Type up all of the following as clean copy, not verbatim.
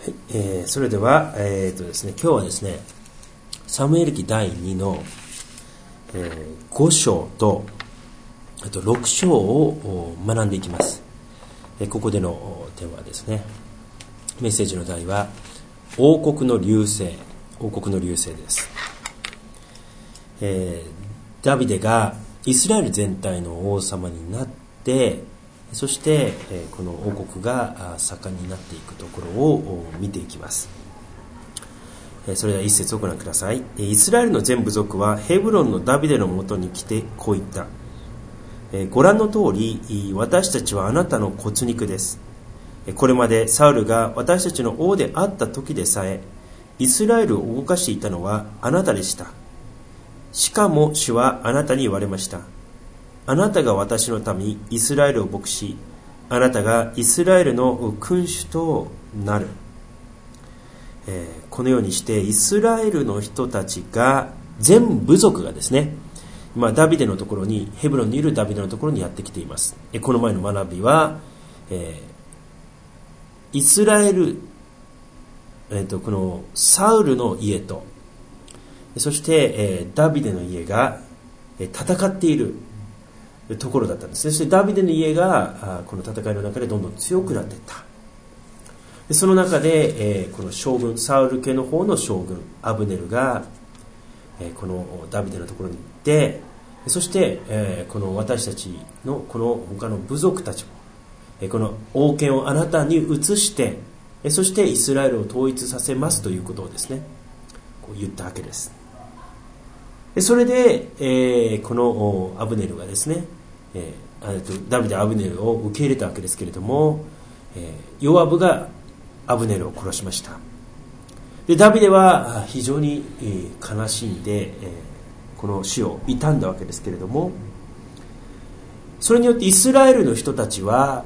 それでは、ですね、今日はですね、サムエル記第2の、5章とあと6章を学んでいきます。ここでのテーマはですね、メッセージの題は王国の隆盛です。ダビデがイスラエル全体の王様になって、そして、この王国が盛んになっていくところを見ていきます。それでは一節をご覧ください。イスラエルの全部族はヘブロンのダビデのもとに来てこう言った。ご覧の通り、私たちはあなたの骨肉です。これまでサウルが私たちの王であった時でさえ、イスラエルを動かしていたのはあなたでした。しかも主はあなたに言われました。あなたが私の民イスラエルを牧し、あなたがイスラエルの君主となる。このようにしてイスラエルの人たちが、全部族がですね、今ダビデのところに、ヘブロンにいるダビデのところにやってきています。この前の学びは、イスラエル、このサウルの家と、そして、ダビデの家が戦っているところだったんですね。そしてダビデの家がこの戦いの中でどんどん強くなっていった。その中で、この将軍、サウル家の方の将軍アブネルが、このダビデのところに行って、そして、この私たちのこの他の部族たちも、この王権をあなたに移して、そしてイスラエルを統一させますということをですね、こう言ったわけです。それで、このアブネルがですね、ダビデはアブネルを受け入れたわけですけれども、ヨアブがアブネルを殺しました。でダビデは非常に悲しんで、この死を悼んだわけですけれども、それによってイスラエルの人たちは、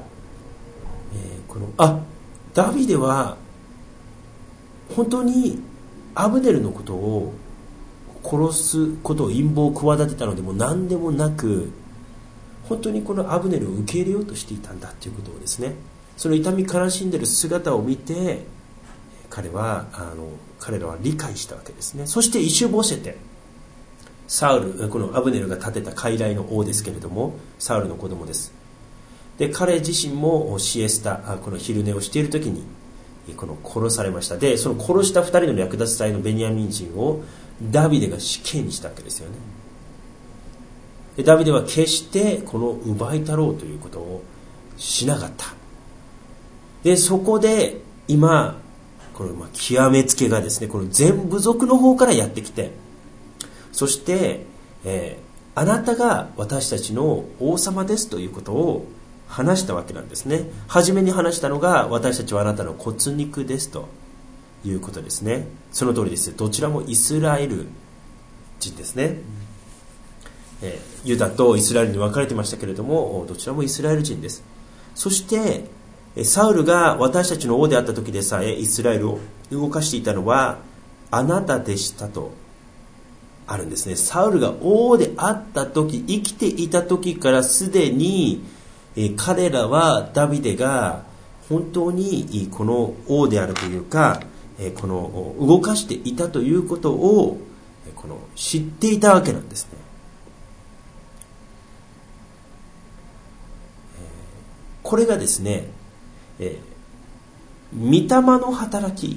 ダビデは本当にアブネルのことを殺すことを陰謀を企てたのでも何でもなく、本当にこのアブネルを受け入れようとしていたんだということをですね、その痛み悲しんでいる姿を見て彼らは理解したわけですね。そしてイシュボシェテ、サウル、このアブネルが建てた傀儡の王ですけれども、サウルの子供です。で彼自身もシエスタ、この昼寝をしている時にこの殺されました。でその殺した2人の略奪隊のベニヤミン人をダビデが死刑にしたわけですよね。でダビデは決してこの奪いたろうということをしなかった。でそこで今この極めつけがですね、この全部族の方からやってきて、そして、あなたが私たちの王様ですということを話したわけなんですね。初めに話したのが、私たちはあなたの骨肉ですということですね。その通りです。どちらもイスラエル人ですね。ユダとイスラエルに分かれてましたけれども、どちらもイスラエル人です。そしてサウルが私たちの王であった時でさえイスラエルを動かしていたのはあなたでしたとあるんですね。サウルが王であった時、生きていた時からすでに彼らはダビデが本当にこの王であるというか、この動かしていたということをこの知っていたわけなんですね。これがですね、御霊の働き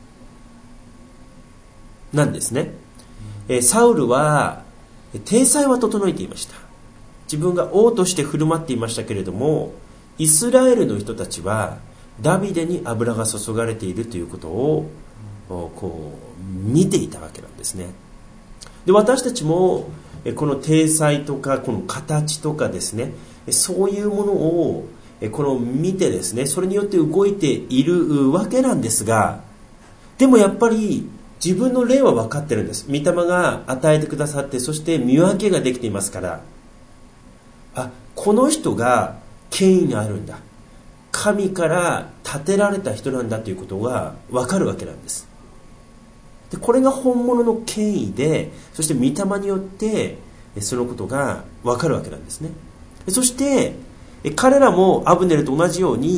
なんですね。サウルは体裁は整えていました。自分が王として振る舞っていましたけれども、イスラエルの人たちはダビデに油が注がれているということをこう見ていたわけなんですね。で私たちもこの体裁とかこの形とかですね、そういうものをこの見てですね、それによって動いているわけなんですが、でもやっぱり自分の霊は分かってるんです。御霊が与えてくださって、そして見分けができていますから、この人が権威があるんだ、神から立てられた人なんだということが分かるわけなんです。でこれが本物の権威で、そして御霊によってそのことが分かるわけなんですね。そして彼らもアブネルと同じように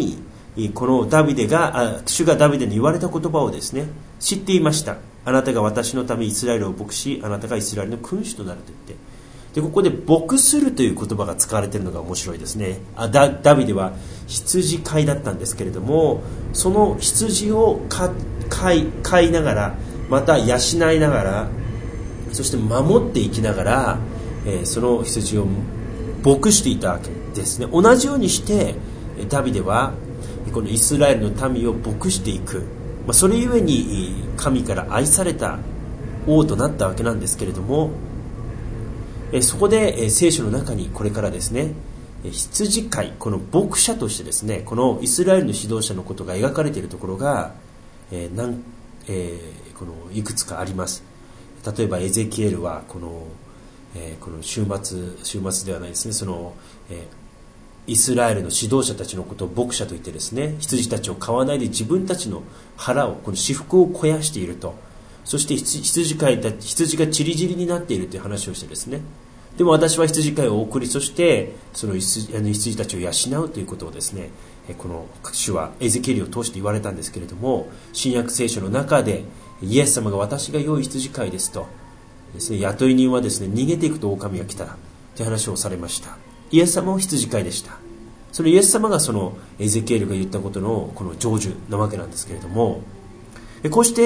この主がダビデに言われた言葉をですね、知っていました。あなたが私のためイスラエルを牧し、あなたがイスラエルの君主となると言って、でここで牧するという言葉が使われているのが面白いですね。ダビデは羊飼いだったんですけれども、その羊を飼いながら、また養いながら、そして守っていきながら、その羊を牧していたわけですね。同じようにしてダビデはこのイスラエルの民を牧していく、それゆえに神から愛された王となったわけなんですけれども、そこで聖書の中にこれからですね、羊飼い、この牧者としてですね、このイスラエルの指導者のことが描かれているところが、このいくつかあります。例えばエゼキエルはこの週末ではないですね、イスラエルの指導者たちのことを牧者と言ってですね、羊たちを飼わないで自分たちの腹を、この私腹を肥やしていると。そして羊がチリチリになっているという話をしてですね、でも私は羊飼いを送り、そしてその羊たちを養うということをですね、この主はエゼキエルを通して言われたんですけれども、新約聖書の中でイエス様が私が良い羊飼いですとですね、雇い人はですね、逃げていくと狼が来たらという話をされました。イエス様は羊飼いでした。そのイエス様がそのエゼキエルが言ったことのこの成就なわけなんですけれども、こうして、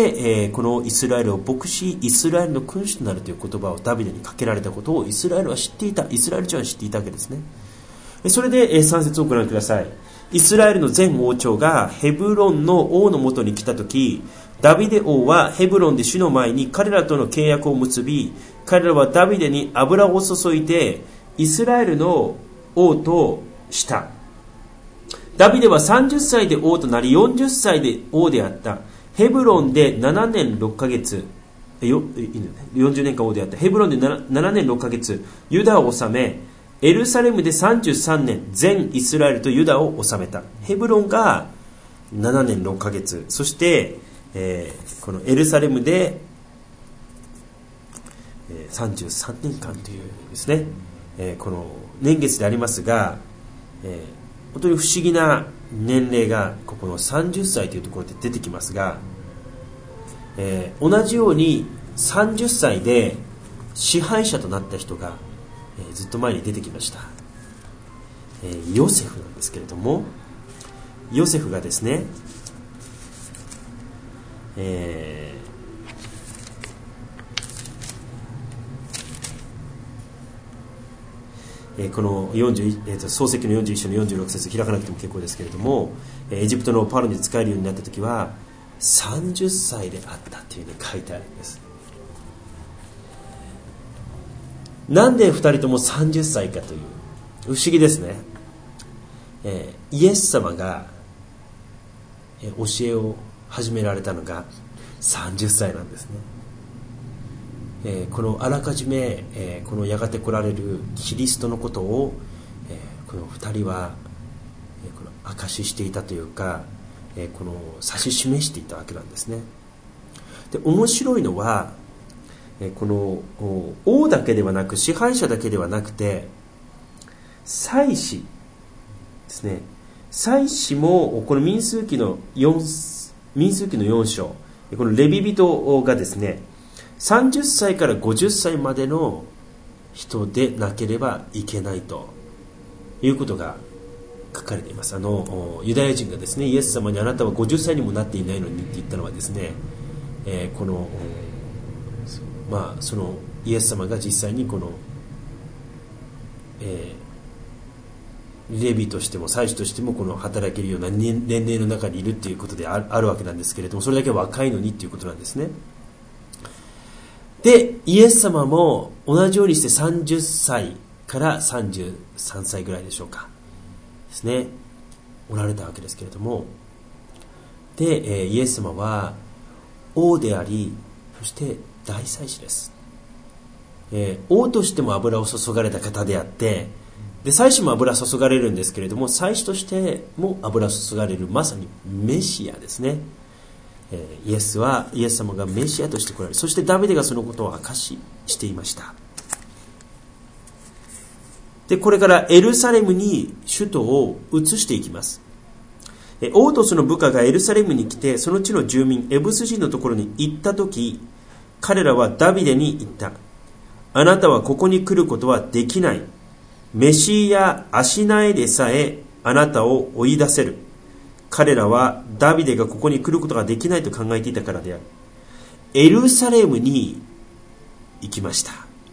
このイスラエルを牧し、イスラエルの君主となるという言葉をダビデにかけられたことをイスラエルは知っていた。イスラエル人は知っていたわけですね。それで、3節をご覧ください。イスラエルの全王朝がヘブロンの王のもとに来たとき、ダビデ王はヘブロンで主の前に彼らとの契約を結び、彼らはダビデに油を注いでイスラエルの王とした。ダビデは30歳で王となり、40歳で王であった。ヘブロンで7年6ヶ月、40年間王であった。ヘブロンで 7年6ヶ月、ユダを治め、エルサレムで33年、全イスラエルとユダを治めた。ヘブロンが7年6ヶ月、そして、このエルサレムで、33年間というですね、この年月でありますが、本当に不思議な年齢がここの30歳というところで出てきますが、同じように30歳で支配者となった人が、ずっと前に出てきました。ヨセフなんですけれども、ヨセフがですね、この創世記の41章の46節開かなくても結構ですけれども、エジプトのパロに使えるようになった時は30歳であったというふうに書いてあるんです。なんで2人とも30歳かという不思議ですね。イエス様が教えを始められたのが30歳なんですね。このあらかじめ、このやがて来られるキリストのことを、この2人は、この証ししていたというか、この指し示していたわけなんですね。で、面白いのは、この王だけではなく、支配者だけではなくて、祭司ですね。祭司もこの民数記の4章、このレビ人がですね、30歳から50歳までの人でなければいけないということが書かれています。ユダヤ人がですね、イエス様にあなたは50歳にもなっていないのにって言ったのはですね、このそのイエス様が実際にこの、レビとしても祭司としてもこの働けるような年齢の中にいるっていうことであるわけなんですけれども、それだけ若いのにっていうことなんですね。で、イエス様も同じようにして30歳から33歳ぐらいでしょうかですね、おられたわけですけれども、で、イエス様は王であり、そして大祭司です。王としても油を注がれた方であって、で祭司も油注がれるんですけれども、祭司としても油注がれるまさにメシアですね。イエス様がメシアとして来られる。そしてダビデがそのことを明かしていました。で、これからエルサレムに首都を移していきます。 王とその部下がエルサレムに来て、その地の住民エブス人のところに行ったとき、彼らはダビデに言った。あなたはここに来ることはできない。メシや足苗でさえあなたを追い出せる。彼らはダビデがここに来ることができないと考えていたからである。エルサレムに行きました。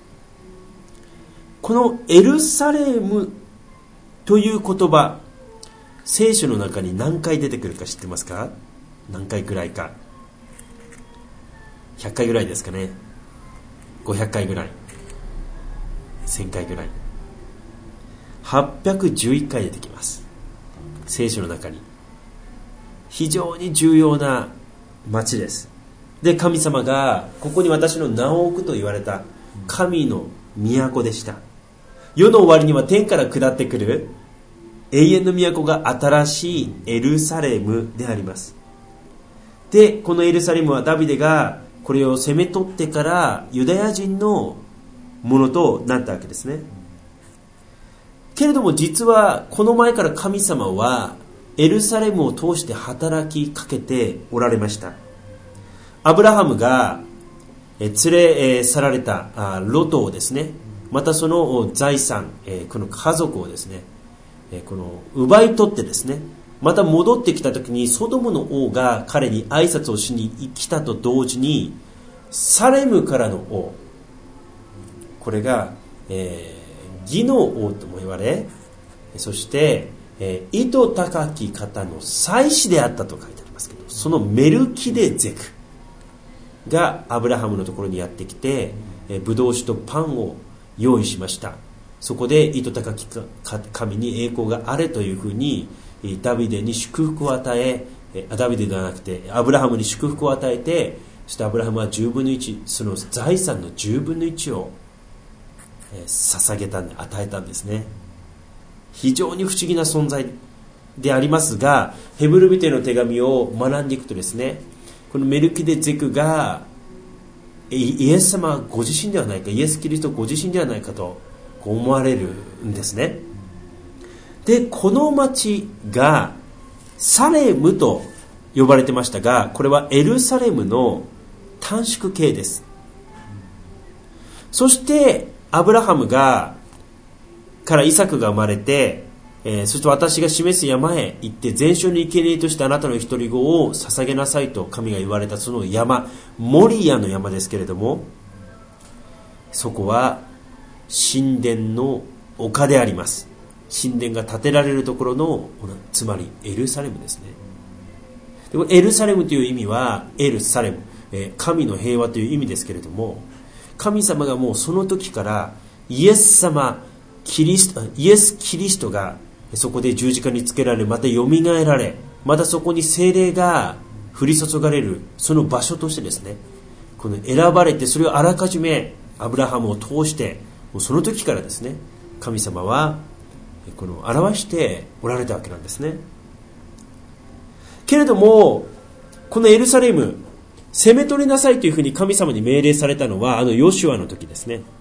このエルサレムという言葉、聖書の中に何回出てくるか知ってますか？何回くらいか。100回ぐらいですかね。500回ぐらい。1000回ぐらい。811回出てきます。聖書の中に。非常に重要な町です。で、神様がここに私の名を置くと言われた神の都でした。世の終わりには天から下ってくる永遠の都が新しいエルサレムであります。で、このエルサレムはダビデがこれを攻め取ってからユダヤ人のものとなったわけですね。けれども実はこの前から神様はエルサレムを通して働きかけておられました。アブラハムが連れ去られたロトをですね、またその財産、この家族をですね、この奪い取ってですね、また戻ってきた時にソドムの王が彼に挨拶をしに来たと同時に、サレムからの王、これが、義の王とも言われ、そして意図高き方の祭司であったと書いてありますけど、そのメルキデゼクがアブラハムのところにやってきて、ブドウ酒とパンを用意しました。そこで意図高き神に栄光があれというふうにダビデに祝福を与え、ダビデではなくてアブラハムに祝福を与えて、そしてアブラハムは10分の1、その財産の10分の1を捧げたんで、与えたんですね。非常に不思議な存在でありますが、ヘブル人への手紙を学んでいくとですね、このメルキデゼクがイエス様ご自身ではないか、イエス・キリストご自身ではないかと思われるんですね。で、この町がサレムと呼ばれてましたが、これはエルサレムの短縮形です。そしてアブラハムからイサクが生まれて、そして私が示す山へ行って全焼の生贄としてあなたの一人子を捧げなさいと神が言われたその山、モリアの山ですけれども、そこは神殿の丘であります。神殿が建てられるところの、つまりエルサレムですね。で、エルサレムという意味はエルサレム、神の平和という意味ですけれども、神様がもうその時からイエスキリストがそこで十字架につけられ、またよみがえられ、またそこに聖霊が降り注がれるその場所としてですね、この選ばれて、それをあらかじめアブラハムを通してもうその時からですね、神様はこの表しておられたわけなんですね。けれどもこのエルサレム攻め取りなさいというふうに神様に命令されたのはヨシュアの時ですね。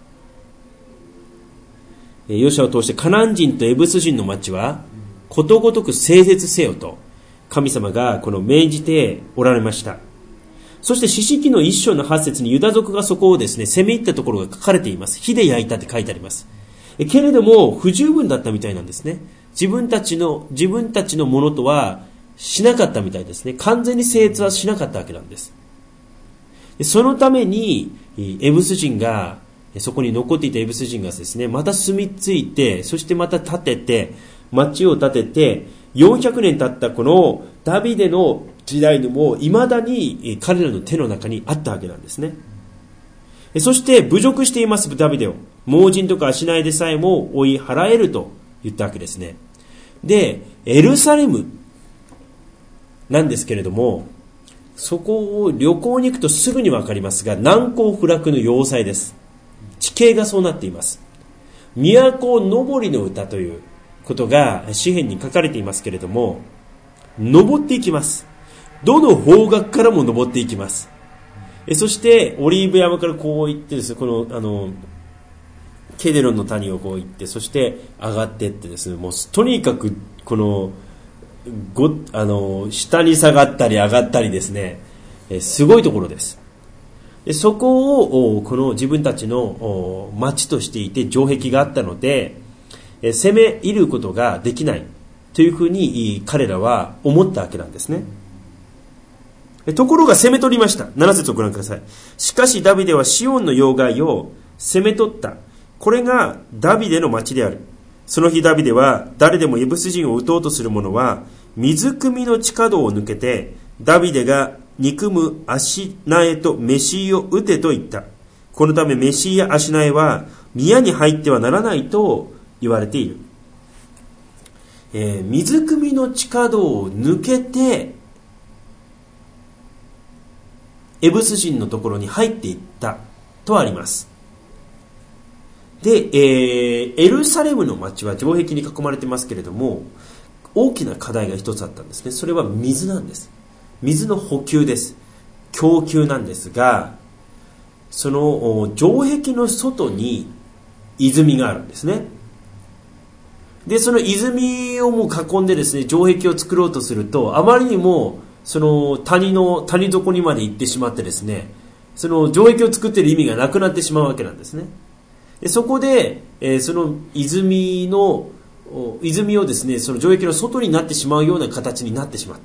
ヨシュアを通してカナン人とエブス人の町はことごとく整絶せよと神様がこの命じておられました。そして士師記の1章の8節にユダ族がそこをですね攻め入ったところが書かれています。火で焼いたって書いてあります。けれども不十分だったみたいなんですね。自分たちのものとはしなかったみたいですね。完全に制圧はしなかったわけなんです。そのためにエブス人が、そこに残っていたエブス人がですね、また住み着いて、そしてまた建てて、町を建てて、400年経ったこのダビデの時代にも未だに彼らの手の中にあったわけなんですね。そして侮辱していますダビデを、盲人とか足苗でさえも追い払えると言ったわけですね。で、エルサレムなんですけれども、そこを旅行に行くとすぐにわかりますが、難攻不落の要塞です。地形がそうなっています。都登りの歌ということが詩編に書かれていますけれども、登っていきます。どの方角からも登っていきます。そしてオリーブ山からこう行ってですね、このケデロンの谷をこう行って、そして上がっていってですね、もうとにかくこの下に下がったり上がったりですね、すごいところです。でそこをこの自分たちの町としていて城壁があったので、攻め入ることができないというふうに彼らは思ったわけなんですね。ところが攻め取りました。7節をご覧ください。しかしダビデはシオンの要害を攻め取った。これがダビデの町である。その日ダビデは誰でもエブス人を撃とうとする者は水汲みの地下道を抜けてダビデが憎む足苗とメシイを撃てと言った。このためメシイや足苗は宮に入ってはならないと言われている。水汲みの地下道を抜けてエブス人のところに入っていったとあります。で、エルサレムの町は城壁に囲まれてますけれども、大きな課題が一つあったんですね。それは水なんです。水の補給です。供給なんですが、その城壁の外に泉があるんですね。で、その泉をもう囲んでですね、城壁を作ろうとすると、あまりにもその谷底にまで行ってしまってですね、その城壁を作っている意味がなくなってしまうわけなんですね。でそこで、その泉をですね、その城壁の外になってしまうような形になってしまった。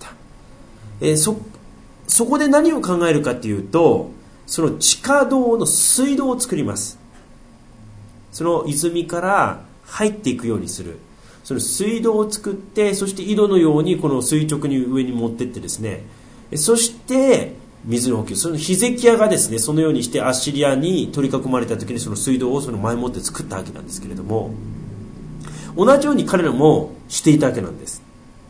そこで何を考えるかというと、その地下道の水道を作ります。その泉から入っていくようにする。その水道を作って、そして井戸のようにこの垂直に上に持ってってですね、そして水の補給、そのヒゼキヤがですね、そのようにしてアッシリアに取り囲まれた時にその水道をその前もって作ったわけなんですけれども、同じように彼らもしていたわけなんです。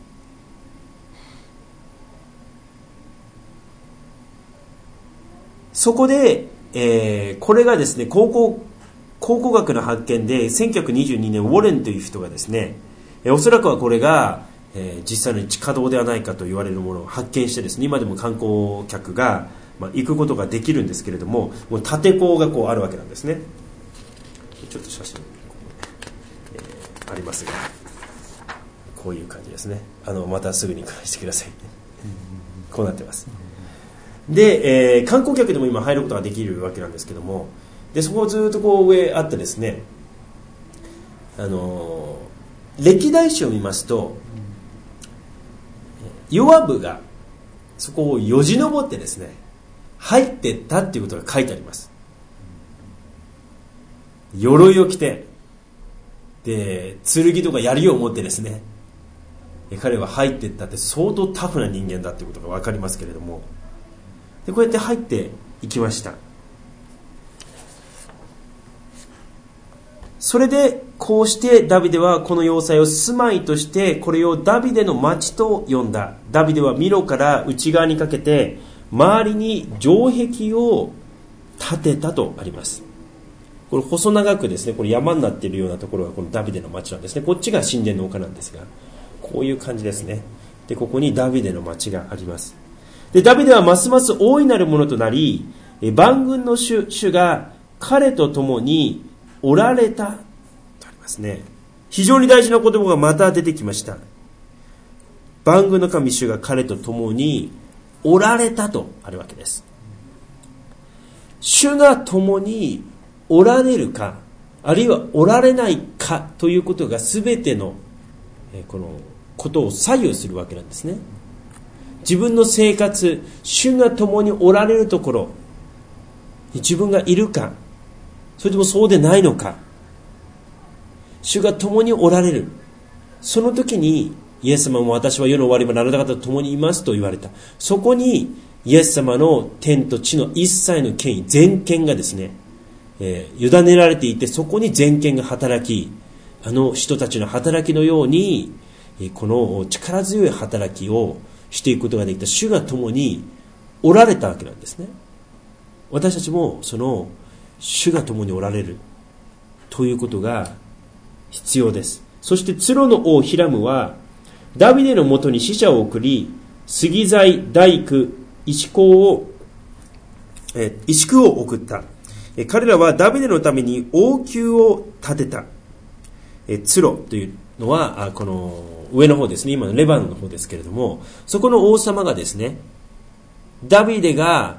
そこで、これがですね、考古学の発見で1922年ウォレンという人がですね、おそらくはこれが実際の地下道ではないかと言われるものを発見してですね、今でも観光客が行くことができるんですけれども、もう縦溝がこうあるわけなんですね。ちょっと写真、ありますが、こういう感じですね。またすぐに返してください。こうなってます。で、観光客でも今入ることができるわけなんですけども、でそこをずっとこう上あってですね、歴代史を見ますと、ヨアブがそこをよじ登ってですね、入っていったっていうことが書いてあります。鎧を着て、で剣とか槍を持ってですね、彼は入っていったって相当タフな人間だっていうことが分かりますけれども、でこうやって入っていきました。それでこうしてダビデはこの要塞を住まいとしてこれをダビデの町と呼んだ。ダビデはミロから内側にかけて周りに城壁を建てたとあります。これ細長くですね、これ山になっているようなところがこのダビデの町なんですね。こっちが神殿の丘なんですが、こういう感じですね。でここにダビデの町があります。でダビデはますます大いなるものとなり、万軍の主が彼と共におられたとありますね。非常に大事な言葉がまた出てきました。万軍の神主が彼と共におられたとあるわけです。主が共におられるか、あるいはおられないかということが全てのこのことを左右するわけなんですね。自分の生活、主が共におられるところに自分がいるか、それともそうでないのか。主が共におられる。その時にイエス様も私は世の終わりまであなた方と共にいますと言われた。そこにイエス様の天と地の一切の権威、全権がですね、委ねられていて、そこに全権が働き、あの人たちの働きのようにこの力強い働きをしていくことができた主が共におられたわけなんですね。私たちもその主が共におられるということが必要です。そしてツロの王ヒラムはダビデのもとに使者を送り、杉材、大工、石工を送った。彼らはダビデのために王宮を建てた。ツロというのはこの上の方ですね、今のレバノンの方ですけれども、そこの王様がですね、ダビデが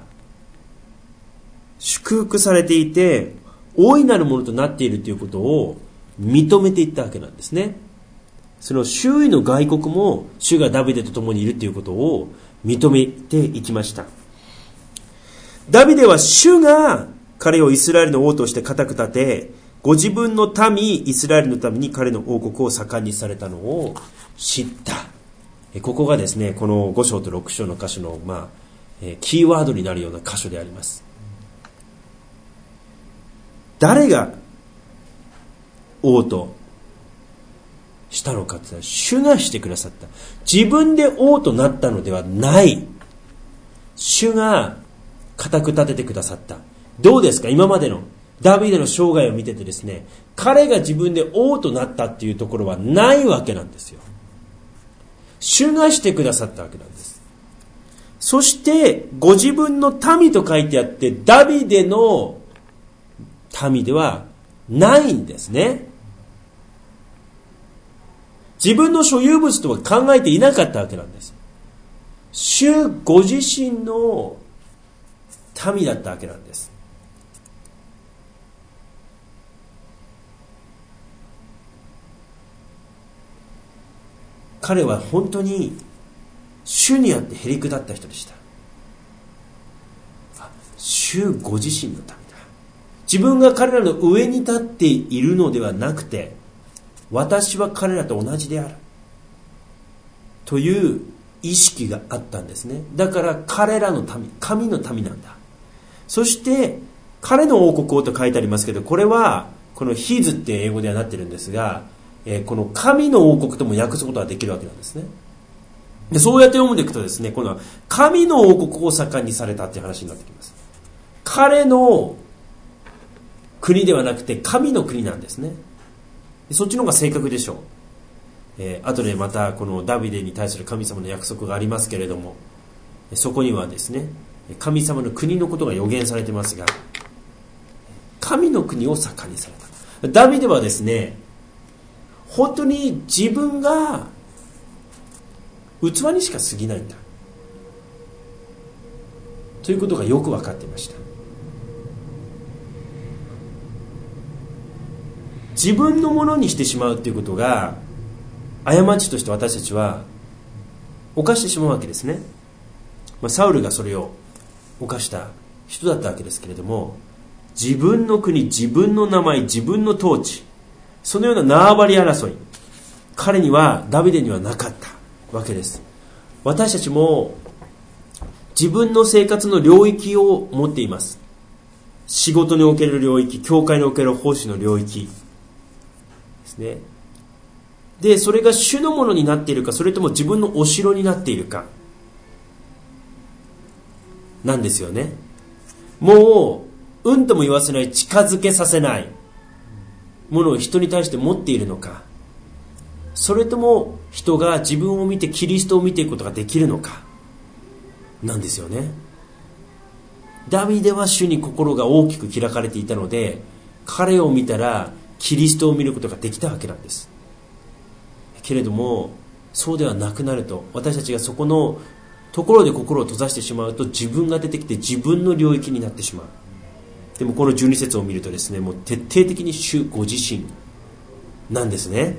祝福されていて大いなるものとなっているということを認めていったわけなんですね。その周囲の外国も主がダビデと共にいるということを認めていきました。ダビデは主が彼をイスラエルの王として固く立て、ご自分の民イスラエルのために彼の王国を盛んにされたのを知った。ここがですね、この5章と6章の箇所の、キーワードになるような箇所であります。誰が王としたのかというのは主がしてくださった。自分で王となったのではない。主が固く立ててくださった。どうですか、今までのダビデの生涯を見ててですね、彼が自分で王となったっていうところはないわけなんですよ。主がしてくださったわけなんです。そしてご自分の民と書いてあって、ダビデの民ではないんですね。自分の所有物とは考えていなかったわけなんです。主ご自身の民だったわけなんです。彼は本当に主にあってへりくだった人でした。主ご自身の民だ。自分が彼らの上に立っているのではなくて、私は彼らと同じであるという意識があったんですね。だから彼らの民、神の民なんだ。そして彼の王国をと書いてありますけど、これはこのヒズって英語ではなってるんですが、この神の王国とも訳すことができるわけなんですね。でそうやって読んでいくとですね、この神の王国を盛んにされたっていう話になってきます。彼の国ではなくて神の国なんですね。そっちの方が正確でしょう。後でまたこのダビデに対する神様の約束がありますけれども、そこにはですね、神様の国のことが予言されてますが、神の国を盛んにされた。ダビデはですね、本当に自分が器にしか過ぎないんだということがよく分かっていました。自分のものにしてしまうということが過ちとして私たちは犯してしまうわけですね。サウルがそれを犯した人だったわけですけれども、自分の国、自分の名前、自分の統治、そのような縄張り争い、彼には、ダビデにはなかったわけです。私たちも自分の生活の領域を持っています。仕事における領域、教会における奉仕の領域ですね。で、それが主のものになっているか、それとも自分のお城になっているかなんですよね。もううんとも言わせない、近づけさせないものを人に対して持っているのか、それとも人が自分を見てキリストを見ていくことができるのかなんですよね。ダビデは主に心が大きく開かれていたので、彼を見たらキリストを見ることができたわけなんです。けれどもそうではなくなると、私たちがそこのところで心を閉ざしてしまうと、自分が出てきて自分の領域になってしまう。でもこの12節を見るとですね、もう徹底的に主ご自身なんですね。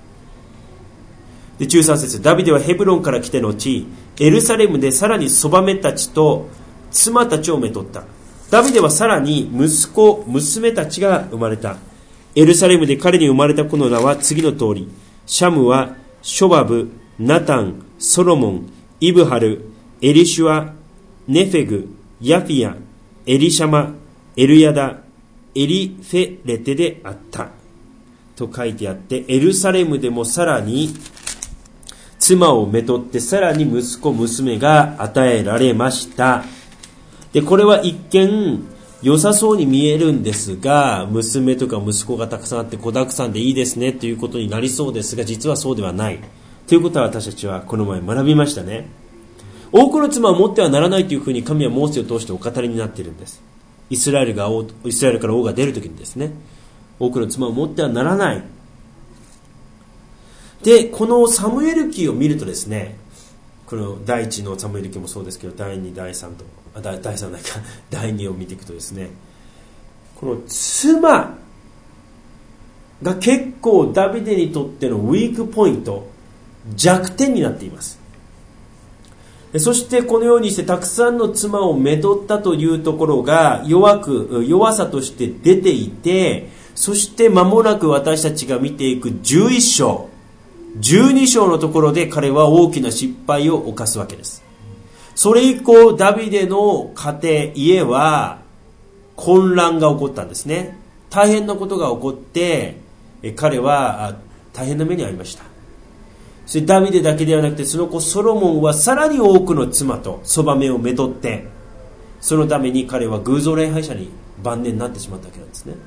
で13節、ダビデはヘブロンから来て後、エルサレムでさらにそばめたちと妻たちをめとった。ダビデはさらに息子娘たちが生まれた。エルサレムで彼に生まれた子の名は次の通り、シャムはショバブ、ナタン、ソロモン、イブハル、エリシュア、ネフェグ、ヤフィア、エリシャマ、エルヤダ、エリフェレテであったと書いてあって、エルサレムでもさらに妻をめとって、さらに息子娘が与えられました。でこれは一見良さそうに見えるんですが、娘とか息子がたくさんあって子だくさんでいいですねということになりそうですが、実はそうではないということは私たちはこの前学びましたね。多くの妻を持ってはならないというふうに神はモーセを通してお語りになっているんです。イスラエルから王が出るときにですね、多くの妻を持ってはならない。 でこのサムエル記を見るとですね、この第1のサムエル記もそうですけど、第2第3と第3ないか第2を見ていくとですね、この妻が結構ダビデにとってのウィークポイント、弱点になっています。そしてこのようにしてたくさんの妻をめとったというところが弱さとして出ていて、そして間もなく私たちが見ていく11章12章のところで彼は大きな失敗を犯すわけです。それ以降ダビデの家庭、家は混乱が起こったんですね。大変なことが起こって彼は大変な目に遭いました。そしてダビデだけではなくて、その子ソロモンはさらに多くの妻とそばめをめとって、そのために彼は偶像礼拝者に晩年になってしまったわけなんですね。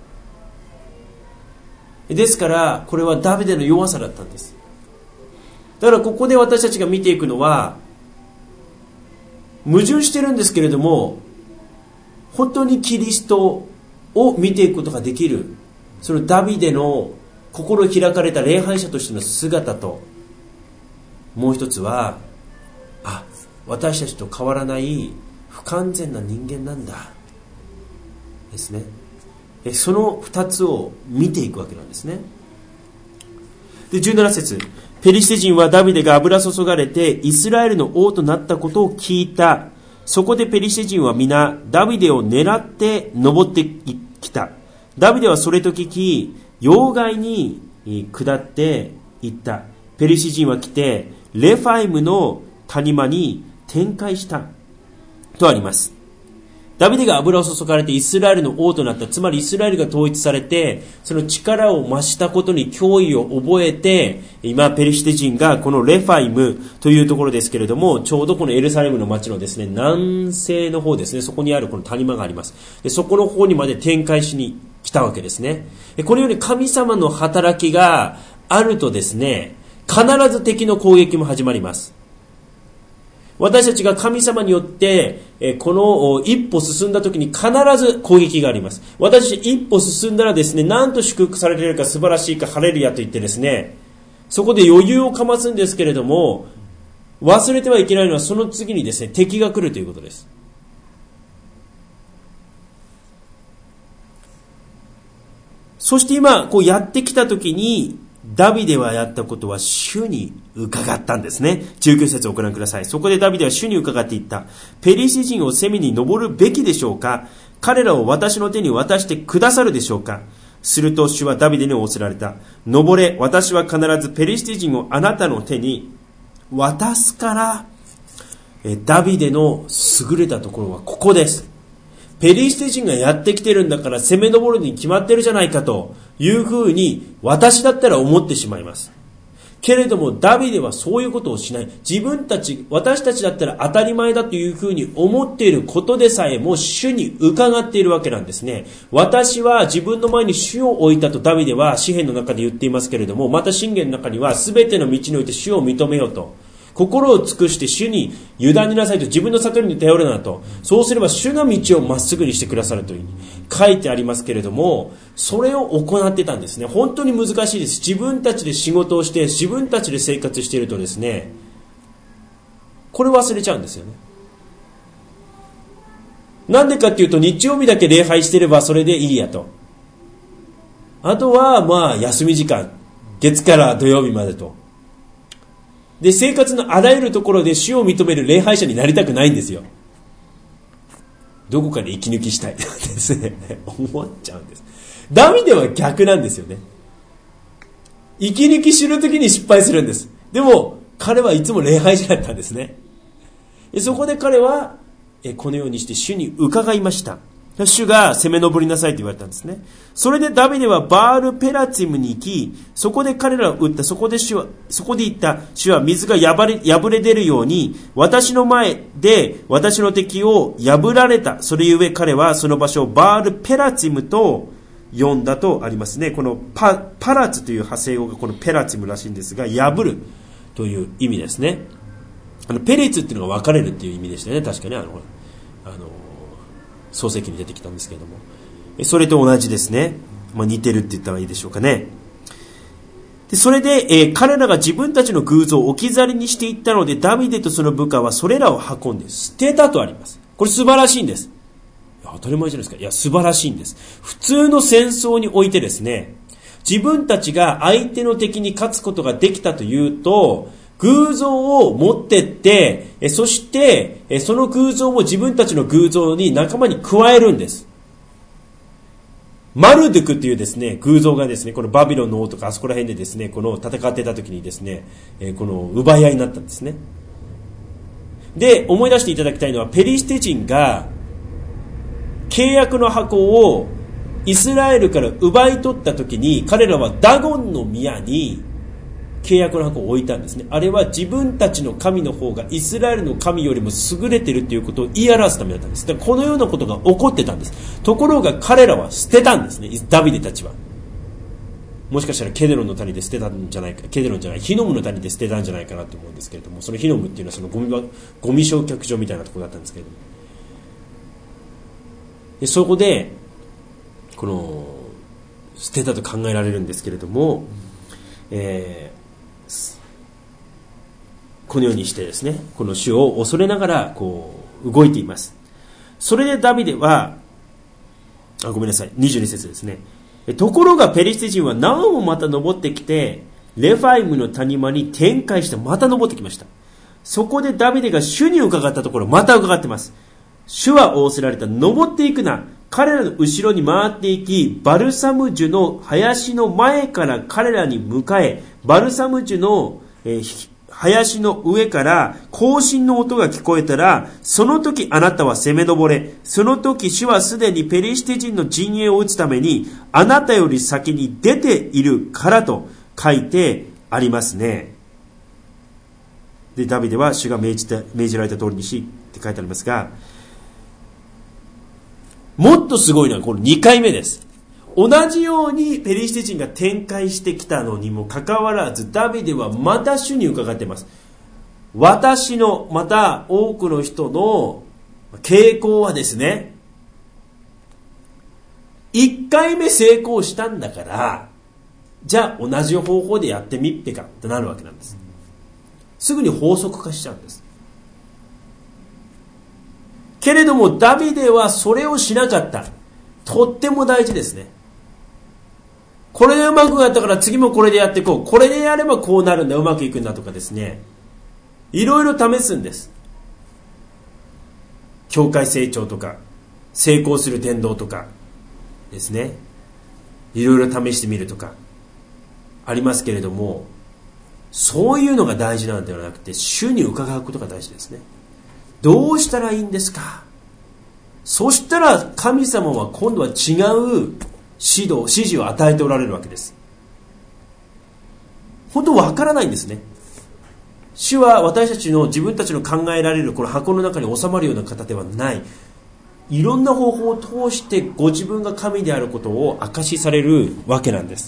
ですからこれはダビデの弱さだったんです。だからここで私たちが見ていくのは、矛盾してるんですけれども、本当にキリストを見ていくことができる、そのダビデの心開かれた礼拝者としての姿と、もう一つは私たちと変わらない不完全な人間なんだですね。その2つを見ていくわけなんですね。で17節、ペリシテ人はダビデが油注がれてイスラエルの王となったことを聞いた。そこでペリシテ人は皆ダビデを狙って登ってきた。ダビデはそれと聞き、要害に下っていった。ペリシテ人は来てレファイムの谷間に展開したとあります。ダビデが油を注がれてイスラエルの王となった。つまりイスラエルが統一されて、その力を増したことに脅威を覚えて、今ペリシテ人がこのレファイムというところですけれども、ちょうどこのエルサレムの町のですね、南西の方ですね、そこにあるこの谷間があります。でそこの方にまで展開しに来たわけですね。このように神様の働きがあるとですね、必ず敵の攻撃も始まります。私たちが神様によってこの一歩進んだ時に必ず攻撃があります。私たち一歩進んだらですね、なんと祝福されているか、素晴らしいか、ハレルヤと言ってですね、そこで余裕をかますんですけれども、忘れてはいけないのはその次にですね、敵が来るということです。そして今こうやってきた時にダビデはやったことは主に伺ったんですね。19節をご覧ください。そこでダビデは主に伺っていった。ペリシテ人を攻めに登るべきでしょうか。彼らを私の手に渡してくださるでしょうか。すると主はダビデに仰せられた。登れ、私は必ずペリシテ人をあなたの手に渡すから。ダビデの優れたところはここです。ペリシテ人がやってきてるんだから攻め上るに決まってるじゃないかというふうに私だったら思ってしまいます。けれどもダビデはそういうことをしない。私たちだったら当たり前だというふうに思っていることでさえも主に伺っているわけなんですね。私は自分の前に主を置いたとダビデは詩篇の中で言っていますけれども、また箴言の中には全ての道において主を認めようと、心を尽くして主に委ねなさいと、自分の悟りに頼るなと、そうすれば主が道をまっすぐにしてくださるという書いてありますけれども、それを行ってたんですね。本当に難しいです。自分たちで仕事をして自分たちで生活しているとですね、これ忘れちゃうんですよね。なんでかっていうと、日曜日だけ礼拝してればそれでいいやと、あとは休み時間、月から土曜日までと、で生活のあらゆるところで主を認める礼拝者になりたくないんですよ。どこかで息抜きしたいですね思っちゃうんです。ダビデは逆なんですよね。息抜きするときに失敗するんです。でも彼はいつも礼拝者だったんですね。そこで彼はこのようにして主に伺いました。主が攻め上りなさいと言われたんですね。それでダビデはバールペラツィムに行き、そこで彼らを撃った。そこで言った。主は水が破れ出るように私の前で私の敵を破られた。それゆえ彼はその場所をバールペラツィムと呼んだとありますね。このパラツという派生語がこのペラツィムらしいんですが、破るという意味ですね。ペレツっていうのが分かれるっていう意味でしたね。確かに創世記に出てきたんですけれども、それと同じですね。似てるって言ったらいいでしょうかね。 でそれで、彼らが自分たちの偶像を置き去りにしていったので、ダビデとその部下はそれらを運んで捨てたとあります。これ素晴らしいんです。当たり前じゃないですか。いや、素晴らしいんです。普通の戦争においてですね、自分たちが相手の敵に勝つことができたというと、偶像を持ってって、そして、その偶像も自分たちの偶像に仲間に加えるんです。マルドゥクっていうですね、偶像がですね、このバビロンの王とかあそこら辺でですね、この戦ってた時にですね、この奪い合いになったんですね。で、思い出していただきたいのは、ペリシテ人が契約の箱をイスラエルから奪い取った時に、彼らはダゴンの宮に契約の箱を置いたんですね。あれは自分たちの神の方がイスラエルの神よりも優れているということを言い表すためだったんです。だからこのようなことが起こってたんです。ところが彼らは捨てたんですね、ダビデたちは。もしかしたらケデロンの谷で捨てたんじゃないか、ケデロンじゃない、ヒノムの谷で捨てたんじゃないかなと思うんですけれども、そのヒノムっていうのはそのゴミ焼却場みたいなところだったんですけれども、でそこでこの捨てたと考えられるんですけれども、このようにしてですね、この主を恐れながらこう動いています。それでダビデは、ごめんなさい、22節ですね。ところがペリシテ人はなおもまた登ってきて、レファイムの谷間に展開してまた登ってきました。そこでダビデが主に伺ったところ、また伺ってます。主は仰せられた。登っていくな。彼らの後ろに回っていき、バルサム樹の林の前から彼らに向かえ、バルサム樹の、林の上から行進の音が聞こえたら、その時あなたは攻め上れ。その時主はすでにペリシテ人の陣営を打つためにあなたより先に出ているからと書いてありますね。でダビデは主が命じられた通りにしって書いてありますが、もっとすごいのはこの2回目です。同じようにペリシテ人が展開してきたのにもかかわらず、ダビデはまた主に伺っています。私のまた多くの人の傾向はですね、1回目成功したんだから、じゃあ同じ方法でやってみっぺかってなるわけなんです。すぐに法則化しちゃうんです。けれどもダビデはそれをしなかった。とっても大事ですね。これでうまくやったから次もこれでやっていこう。これでやればこうなるんだ、うまくいくんだとかですね。いろいろ試すんです。教会成長とか、成功する伝道とかですね。いろいろ試してみるとか、ありますけれども、そういうのが大事なのではなくて、主に伺うことが大事ですね。どうしたらいいんですか。そしたら神様は今度は違う指示を与えておられるわけです。本当わからないんですね。主は私たちの自分たちの考えられるこの箱の中に収まるような方ではない。いろんな方法を通してご自分が神であることを証しされるわけなんです。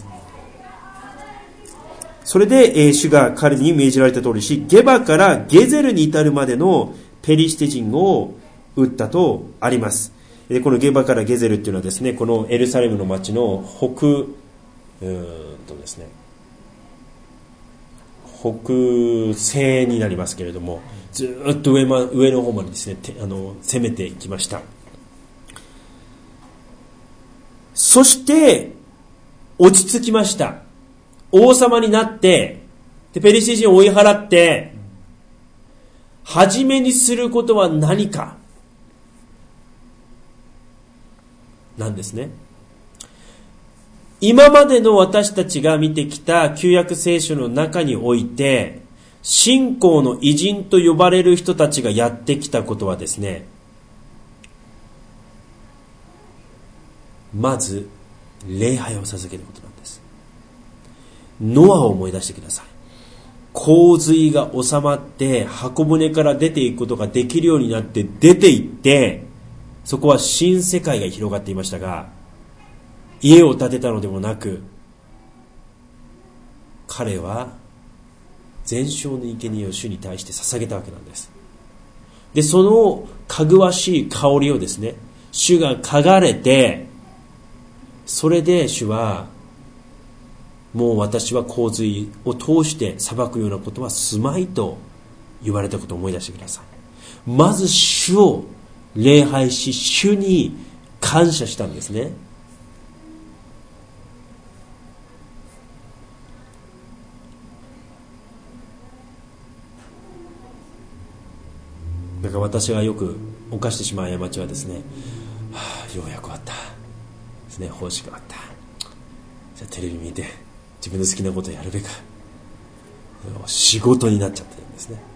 それで、主が彼に命じられた通りし、ゲバからゲゼルに至るまでのペリシテ人を撃ったとあります。このゲバからゲゼルっていうのはですね、このエルサレムの町のですね、北西になりますけれども、ずっと上の方までですね、攻めていきました。そして落ち着きました。王様になって、でペリシテ人を追い払って、初めにすることは何かなんですね。今までの私たちが見てきた旧約聖書の中において、信仰の偉人と呼ばれる人たちがやってきたことはですね、まず礼拝を捧げることなんです。ノアを思い出してください。洪水が収まって箱舟から出ていくことができるようになって出て行って、そこは新世界が広がっていましたが、家を建てたのでもなく、彼は全焼の生贄を主に対して捧げたわけなんです。でそのかぐわしい香りをですね、主が嗅がれて、それで主はもう私は洪水を通して裁くようなことはすまいと言われたことを思い出してください。まず主を礼拝し、主に感謝したんですね。だから私がよく犯してしまう過ちはですね、ようやく終わったですね、奉仕が終わった、じゃあテレビ見て自分の好きなことをやるべか、仕事になっちゃってるんですね。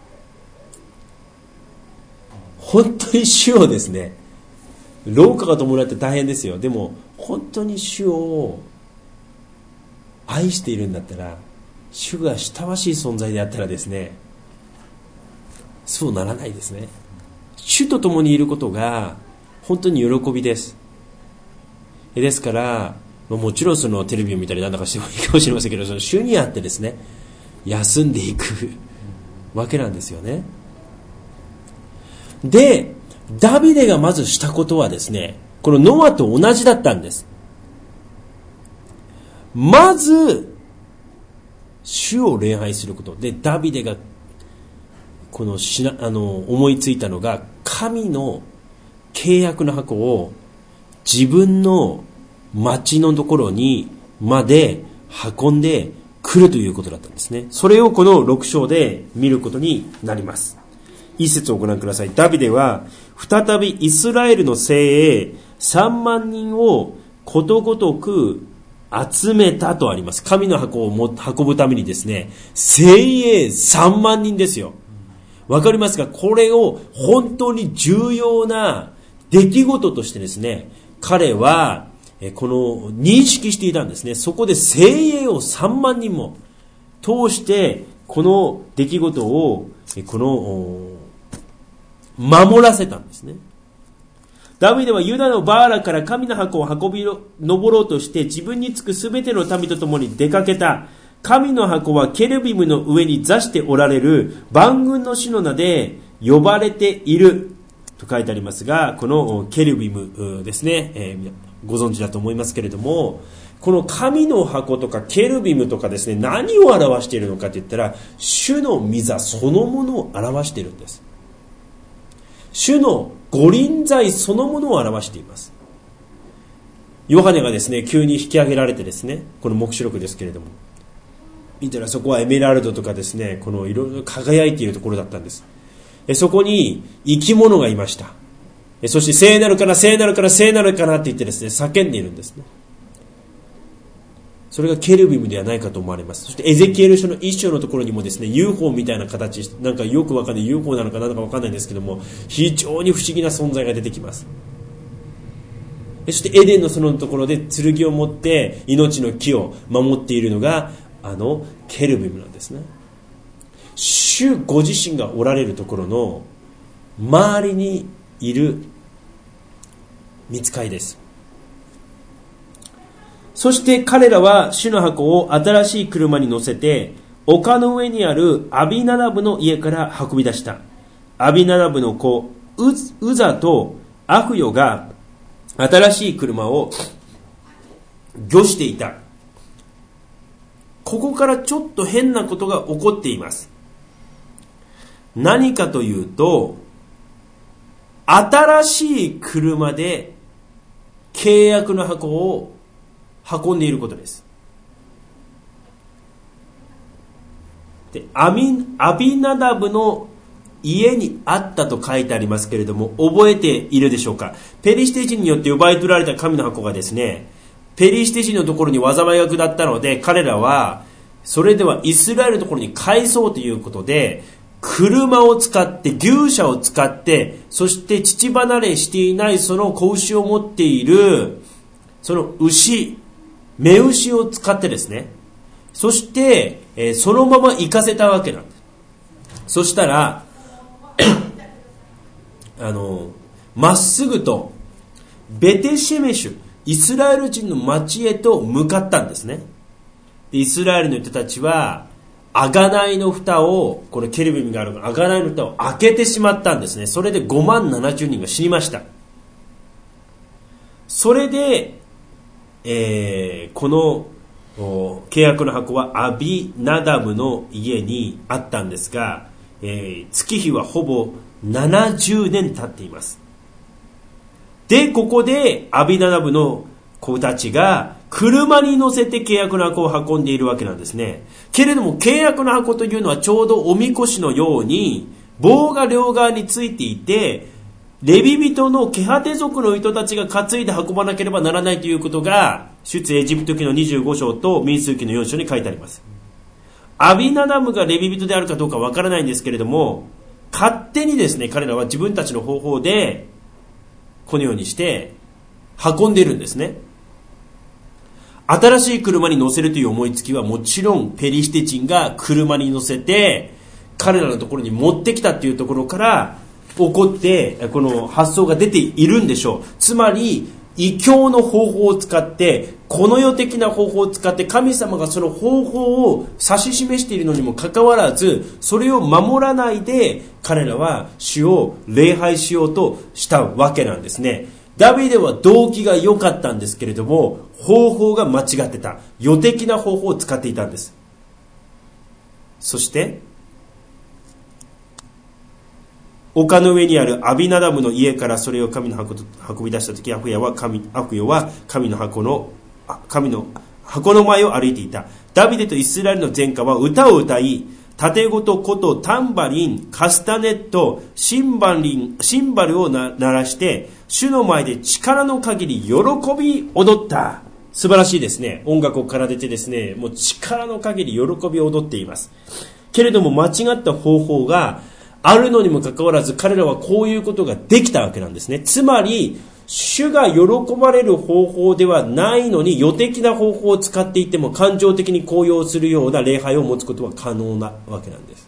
本当に主をですね、廊下が伴って大変ですよ。でも本当に主を愛しているんだったら、主が親しい存在であったらですね、そうならないですね。主と共にいることが本当に喜びです。ですからもちろんそのテレビを見たりなんだかしてもいいかもしれませんけど、その主にあってですね、休んでいくわけなんですよね。で、ダビデがまずしたことはですね、このノアと同じだったんです。まず主を礼拝することで、ダビデがこの思いついたのが、神の契約の箱を自分の町のところにまで運んでくるということだったんですね。それをこの6章で見ることになります。一節をご覧ください。ダビデは再びイスラエルの精鋭3万人をことごとく集めたとあります。神の箱を運ぶためにですね、精鋭3万人ですよ。わかりますか？これを本当に重要な出来事としてですね、彼はこの認識していたんですね。そこで精鋭を3万人も通してこの出来事を守らせたんですね。ダビデはユダのバーラから神の箱を運び登ろうとして自分につくすべての民と共に出かけた。神の箱はケルビムの上に座しておられる万軍の主の名で呼ばれていると書いてありますが、このケルビムですね、ご存知だと思いますけれども、この神の箱とかケルビムとかですね、何を表しているのかといったら、主の御座そのものを表しているんです。主の御臨在そのものを表しています。ヨハネがですね、急に引き上げられてですね、この黙示録ですけれども、見たらそこはエメラルドとかですね、このいろいろ輝いているところだったんです。そこに生き物がいました。そして聖なるかな、聖なるかな、聖なるかなって言ってですね、叫んでいるんですね。それがケルビムではないかと思われます。そしてエゼキエル書の一章のところにもですね、 UFO みたいな形、なんかよくわかんない UFO なのか何なのかわかんないんですけども、非常に不思議な存在が出てきます。そしてエデンのそのところで剣を持って命の木を守っているのがケルビムなんですね。主ご自身がおられるところの周りにいる御使いです。そして彼らは主の箱を新しい車に乗せて丘の上にあるアビナダブの家から運び出した。アビナダブの子ウザとアフヨが新しい車を御していた。ここからちょっと変なことが起こっています。何かというと、新しい車で契約の箱を運んでいることです。で、アビナダブの家にあったと書いてありますけれども、覚えているでしょうか？ペリシテ人によって奪い取られた神の箱がですね、ペリシテ人のところに災いが下ったので、彼らはそれではイスラエルのところに返そうということで、車を使って牛車を使って、そして乳離れしていないその子牛を持っているその目牛を使ってですね、そしてそのまま行かせたわけなんです。そしたらまっすぐとベテシェメシュ、イスラエル人の町へと向かったんですね。イスラエルの人たちは贖いの蓋を、これケルビムがある贖いの蓋を開けてしまったんですね。それで5万70人が死にました。それで、この契約の箱はアビナダブの家にあったんですが、月日はほぼ70年経っています。で、ここでアビナダブの子たちが車に乗せて契約の箱を運んでいるわけなんですね。けれども契約の箱というのはちょうどおみこしのように棒が両側についていて、レビ人のケハテ族の人たちが担いで運ばなければならないということが出エジプト記の25章と民数記の4章に書いてあります。アビナダムがレビ人であるかどうかわからないんですけれども、勝手にですね、彼らは自分たちの方法でこのようにして運んでいるんですね。新しい車に乗せるという思いつきはもちろんペリシテ人が車に乗せて彼らのところに持ってきたというところから起こってこの発想が出ているんでしょう。つまり異教の方法を使って、この世的な方法を使って神様がその方法を指し示しているのにもかかわらず、それを守らないで彼らは主を礼拝しようとしたわけなんですね。ダビデは動機が良かったんですけれども、方法が間違ってた。世的な方法を使っていたんです。そして丘の上にあるアビナダムの家からそれを神の箱と運び出したとき、アフヨは神の箱の前を歩いていた。ダビデとイスラエルの前科は歌を歌い、盾琴、琴、タンバリン、カスタネット、シンバルを鳴らして主の前で力の限り喜び踊った。素晴らしいですね。音楽を奏でてですね、もう力の限り喜び踊っています。けれども間違った方法があるのにもかかわらず、彼らはこういうことができたわけなんですね。つまり主が喜ばれる方法ではないのに、世的な方法を使っていても感情的に高揚するような礼拝を持つことは可能なわけなんです。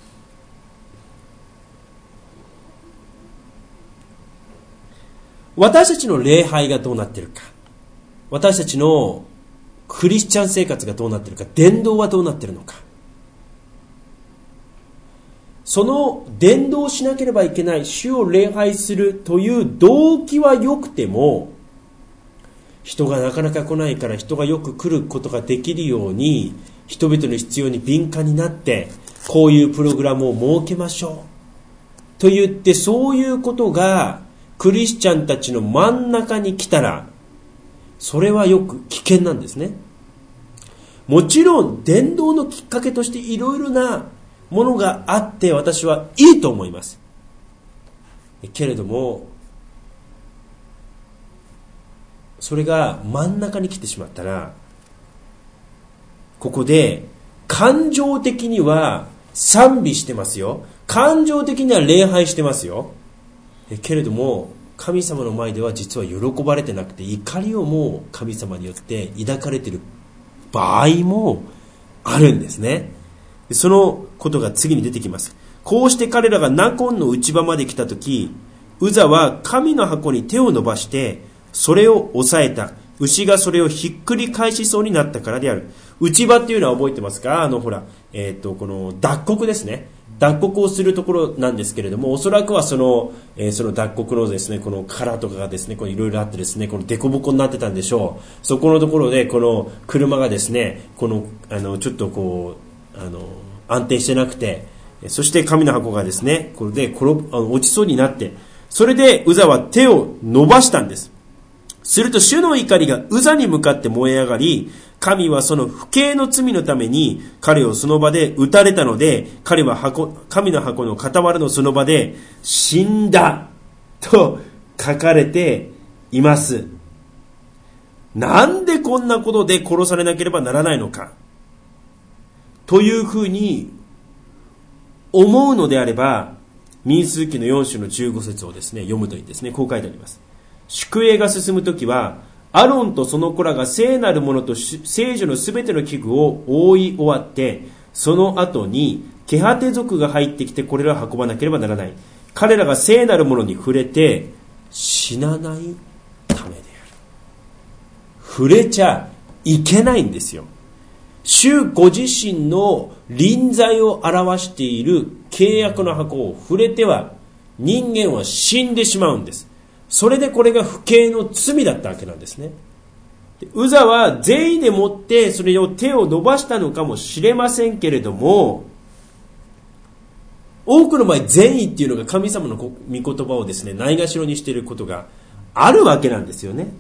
私たちの礼拝がどうなっているか、私たちのクリスチャン生活がどうなっているか、伝道はどうなっているのか、その伝道しなければいけない主を礼拝するという動機は良くても、人がなかなか来ないから人がよく来ることができるように人々の必要に敏感になって、こういうプログラムを設けましょうと言って、そういうことがクリスチャンたちの真ん中に来たら、それはよく危険なんですね。もちろん伝道のきっかけとしていろいろなものがあって私はいいと思います。けれどもそれが真ん中に来てしまったら、ここで感情的には賛美してますよ、感情的には礼拝してますよ。けれども神様の前では実は喜ばれてなくて、怒りをもう神様によって抱かれている場合もあるんですね。そのことが次に出てきます。こうして彼らがナコンの内場まで来たとき、ウザは神の箱に手を伸ばしてそれを押さえた。牛がそれをひっくり返しそうになったからである。内場っていうのは覚えてますか？この脱穀ですね。脱穀をするところなんですけれども、おそらくはその脱穀のですね、この殻とかがですね、いろいろあってですね、このデコボコになってたんでしょう。そこのところでこの車がですね、ちょっとこう安定してなくて、そして神の箱がですね、これで落ちそうになって、それでウザは手を伸ばしたんです。すると主の怒りがウザに向かって燃え上がり、神はその不敬の罪のために彼をその場で撃たれたので、彼は神の箱の傍らのその場で死んだと書かれています。なんでこんなことで殺されなければならないのかというふうに思うのであれば、民数記の4章の15節をですね、読むといいですね。こう書いてあります。宿営が進むときは、アロンとその子らが聖なるものと聖女のすべての器具を覆い終わって、その後にケハテ族が入ってきてこれらを運ばなければならない。彼らが聖なるものに触れて死なないためである。触れちゃいけないんですよ。主ご自身の臨在を表している契約の箱を触れては人間は死んでしまうんです。それでこれが不敬の罪だったわけなんですね。 ウザは善意でもってそれを手を伸ばしたのかもしれませんけれども、多くの場合善意っていうのが神様の御言葉をですね、ないがしろにしていることがあるわけなんですよね。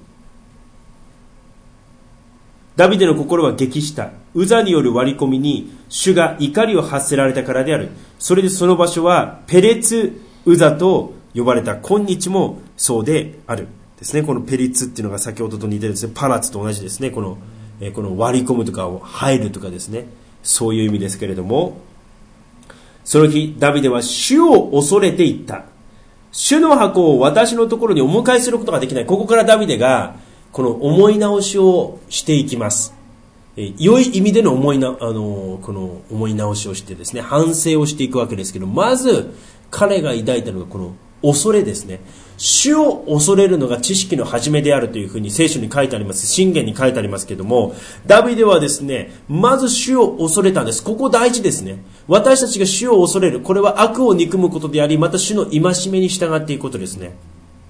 ダビデの心は激した。ウザによる割り込みに主が怒りを発せられたからである。それでその場所はペレツウザと呼ばれた。今日もそうであるですね。このペリツっていうのが先ほどと似てるんですね。パラツと同じですね。この割り込むとか入るとかですね、そういう意味ですけれども、その日ダビデは主を恐れていった。主の箱を私のところにお迎えすることができない。ここからダビデがこの思い直しをしていきます。良い意味でのこの思い直しをしてですね、反省をしていくわけですけど、まず彼が抱いたのがこの恐れですね。主を恐れるのが知識の始めであるというふうに聖書に書いてあります。箴言に書いてありますけども、ダビデはですね、まず主を恐れたんです。ここ大事ですね。私たちが主を恐れる、これは悪を憎むことであり、また主の戒めに従っていくことですね。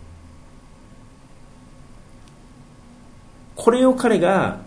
これを彼が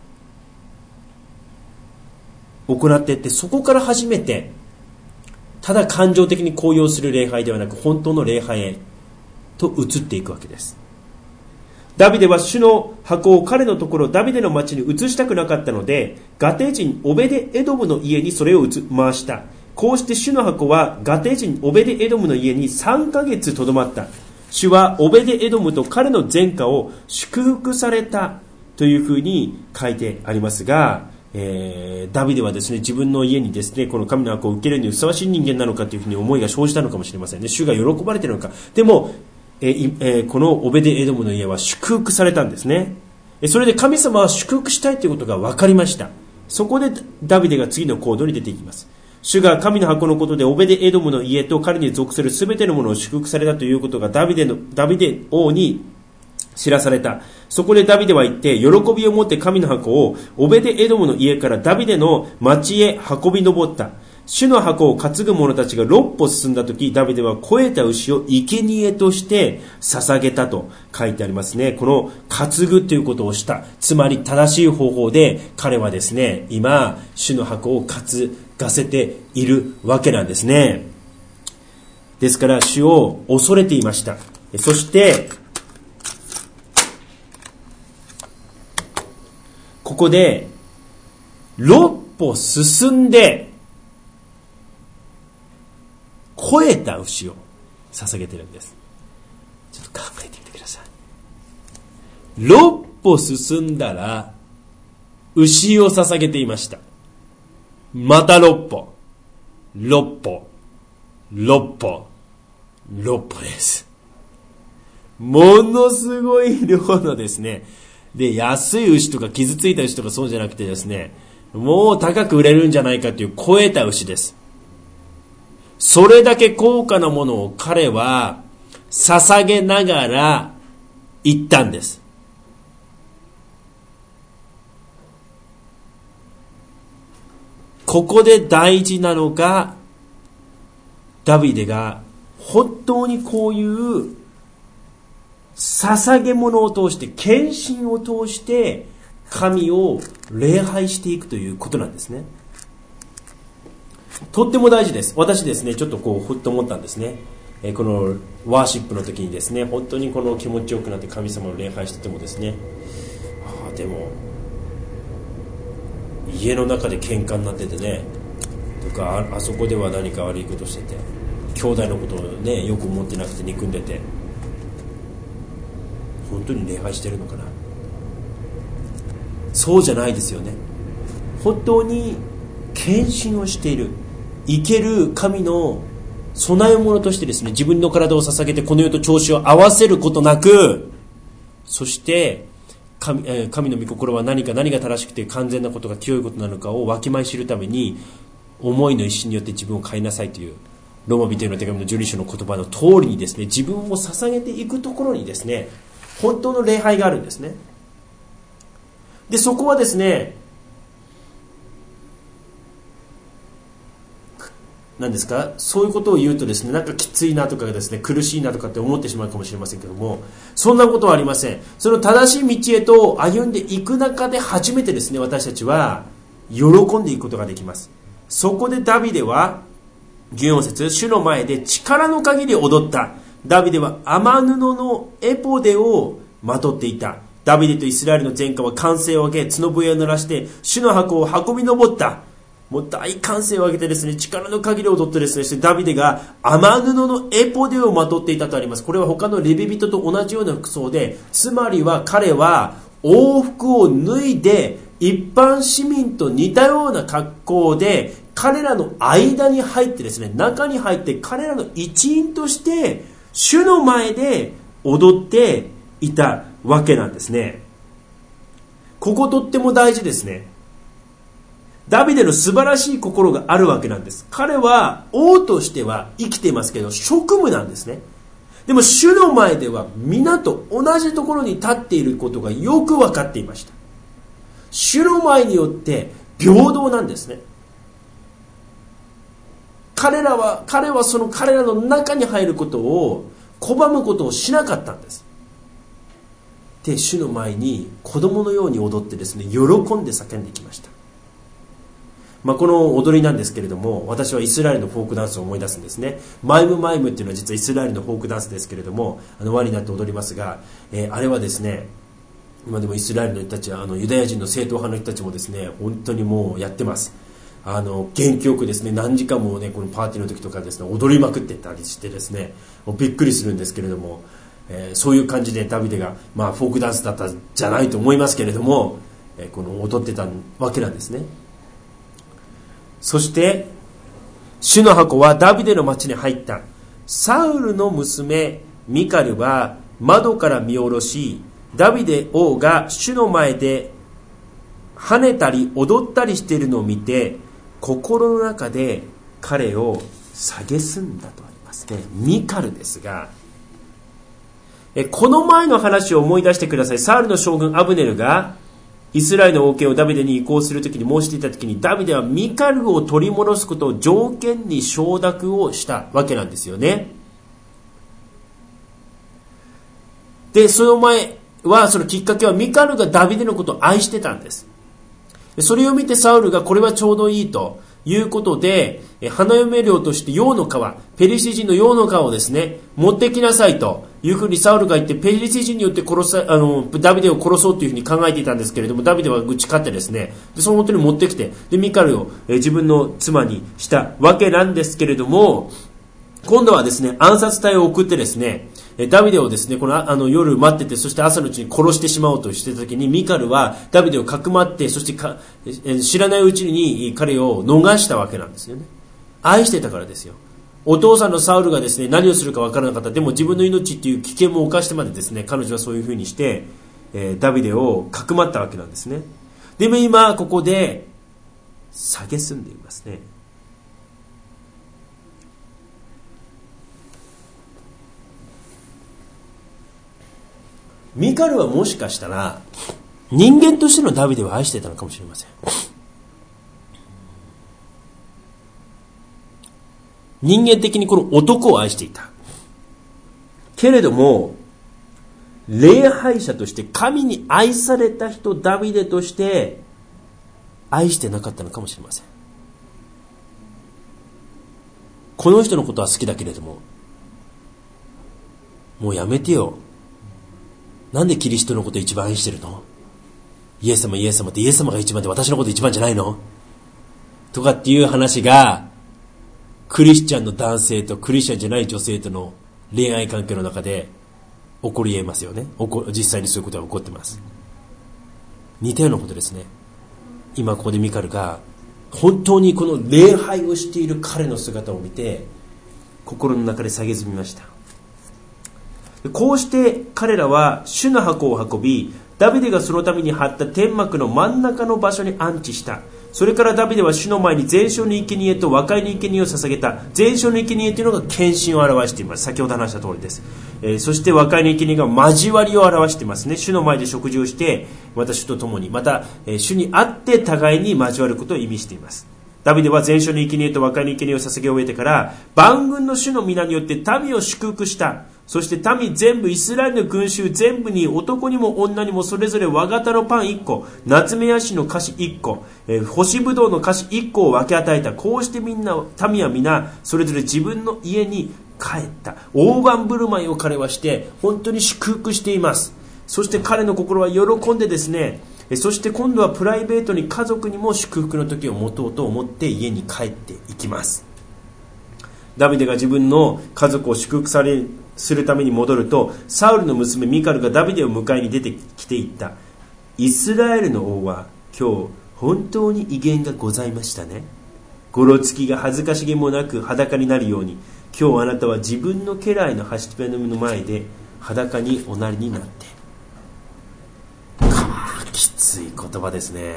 行っていって、そこから初めてただ感情的に高揚する礼拝ではなく、本当の礼拝へと移っていくわけです。ダビデは主の箱を彼のところダビデの町に移したくなかったので、ガテ人オベデエドムの家にそれを回した。こうして主の箱はガテ人オベデエドムの家に3ヶ月とどまった。主はオベデエドムと彼の前科を祝福されたというふうに書いてありますが、ダビデはですね、自分の家にですね、この神の箱を受けるにふさわしい人間なのかというふうに思いが生じたのかもしれませんね。主が喜ばれているのか。でも、このオベデエドムの家は祝福されたんですね。それで神様は祝福したいということが分かりました。そこでダビデが次の行動に出ていきます。主が神の箱のことでオベデエドムの家と彼に属するすべてのものを祝福されたということがダビデ王に知らされた。そこでダビデは言って、喜びを持って神の箱をオベデエドムの家からダビデの町へ運び上った。主の箱を担ぐ者たちが6歩進んだとき、ダビデは肥えた牛を生贄として捧げたと書いてありますね。この担ぐということをした。つまり正しい方法で彼はですね、今、主の箱を担がせているわけなんですね。ですから主を恐れていました。そして、ここで6歩進んで肥えた牛を捧げてるんです。ちょっと考えてみてください。6歩進んだら牛を捧げていました。また6歩、6歩、6歩、6歩です。ものすごい量のですね、で、安い牛とか傷ついた牛とかそうじゃなくてですね、もう高く売れるんじゃないかという肥えた牛です。それだけ高価なものを彼は捧げながら言ったんです。ここで大事なのが、ダビデが本当にこういう捧げ物を通して、献身を通して神を礼拝していくということなんですね。とっても大事です。私ですね、ちょっとふっと思ったんですね。このワーシップの時にですね、本当にこの気持ちよくなって神様を礼拝しててもですね、でも家の中で喧嘩になっててね、とか あそこでは何か悪いことしてて、兄弟のことをねよく思ってなくて憎んでて、本当に礼拝してるのかな。そうじゃないですよね。本当に献身をしている、生ける神の備え物としてですね、自分の体を捧げてこの世と調子を合わせることなく、そして神の御心は何が正しくて完全なことが清いことなのかをわきまえ知るために、思いの一心によって自分を変えなさいというローマ人への手紙の12章の言葉の通りにですね、自分を捧げていくところにですね、本当の礼拝があるんですね。で、そこはですね、 何ですか、そういうことを言うとですね、なんかきついなとかですね、苦しいなとかって思ってしまうかもしれませんけども、そんなことはありません。その正しい道へと歩んでいく中で初めてですね、私たちは喜んでいくことができます。そこでダビデは14節、主の前で力の限り踊った。ダビデは雨布のエポデをまとっていた。ダビデとイスラエルの全家は歓声を上げ、角笛を鳴らして主の箱を運び上った。もう大歓声を上げてですね、力の限り踊ってですね、そしてダビデが雨布のエポデをまとっていたとあります。これは他のレビ人と同じような服装で、つまりは彼は王服を脱いで一般市民と似たような格好で彼らの間に入ってですね、中に入って彼らの一員として主の前で踊っていたわけなんですね。こことっても大事ですね。ダビデの素晴らしい心があるわけなんです。彼は王としては生きていますけど、職務なんですね。でも主の前では皆と同じところに立っていることがよく分かっていました。主の前によって平等なんですね。彼はその彼らの中に入ることを拒むことをしなかったんです。で、主の前に子供のように踊ってですね、喜んで叫んできました。この踊りなんですけれども、私はイスラエルのフォークダンスを思い出すんですね。マイムっていうのは実はイスラエルのフォークダンスですけれども、輪になって踊りますが、あれはですね、今でもイスラエルの人たちはユダヤ人の正統派の人たちもですね、本当にもうやってます。元気よくですね、何時間もね、このパーティーの時とかですね、踊りまくってたりしてですね、もうびっくりするんですけれども、そういう感じでダビデが、フォークダンスだったんじゃないと思いますけれども、この踊ってたわけなんですね。そして主の箱はダビデの町に入った。サウルの娘ミカルは窓から見下ろし、ダビデ王が主の前で跳ねたり踊ったりしているのを見て、心の中で彼を蔑んだとありますね。ミカルですが、この前の話を思い出してください。サウルの将軍アブネルがイスラエルの王権をダビデに移行するときに申していたときに、ダビデはミカルを取り戻すことを条件に承諾をしたわけなんですよね。で、その前は、そのきっかけはミカルがダビデのことを愛してたんです。それを見てサウルがこれはちょうどいいということで、花嫁料として羊の皮、ペリシ人の羊の皮をですね、持ってきなさいというふうにサウルが言って、ペリシ人によってダビデを殺そうというふうに考えていたんですけれども、ダビデは打ち勝ってですね、でその本当に持ってきて、でミカルを自分の妻にしたわけなんですけれども、今度はですね、暗殺隊を送ってですね、ダビデをですね、この夜待ってて、そして朝のうちに殺してしまおうとしていた時に、ミカルはダビデをかくまって、そして知らないうちに彼を逃したわけなんですよね。愛してたからですよ。お父さんのサウルがですね、何をするか分からなかった。でも自分の命っていう危険も冒してまでですね、彼女はそういうふうにして、ダビデをかくまったわけなんですね。でも今ここで蔑んでいますね。ミカルはもしかしたら人間としてのダビデを愛していたのかもしれません。人間的にこの男を愛していたけれども、礼拝者として神に愛された人ダビデとして愛してなかったのかもしれません。この人のことは好きだけれども、もうやめてよ、なんでキリストのこと一番愛してるの？イエス様イエス様ってイエス様が一番で私のこと一番じゃないの？とかっていう話がクリスチャンの男性とクリスチャンじゃない女性との恋愛関係の中で起こり得ますよね。実際にそういうことが起こってます。似たようなことですね。今ここでミカルが本当にこの礼拝をしている彼の姿を見て心の中で蔑みました。こうして彼らは主の箱を運び、ダビデがそのために張った天幕の真ん中の場所に安置した。それからダビデは主の前に全焼の生贄と和解の生贄を捧げた。全焼の生贄というのが献身を表しています。先ほど話した通りです。そして和解の生贄が交わりを表していますね。主の前で食事をして、また主と共に、また主に会って互いに交わることを意味しています。 ダビデは全焼の生贄と和解の生贄を捧げ終えてから、万軍の主の皆によって民を祝福した。そして民全部、イスラエルの群衆全部に、男にも女にもそれぞれ和型のパン1個、ナツメヤシの菓子1個、干しぶどうの菓子1個を分け与えた。こうして民は皆それぞれ自分の家に帰った。大盤振る舞いを彼はして本当に祝福しています。そして彼の心は喜んでですね、そして今度はプライベートに家族にも祝福の時を持とうと思って家に帰っていきます。ダビデが自分の家族を祝福するために戻ると、サウルの娘ミカルがダビデを迎えに出てきていった。イスラエルの王は今日本当に威厳がございましたね。ごろつきが恥ずかしげもなく裸になるように、今日あなたは自分の家来のはしぺの前で裸におなりになって。きつい言葉ですね。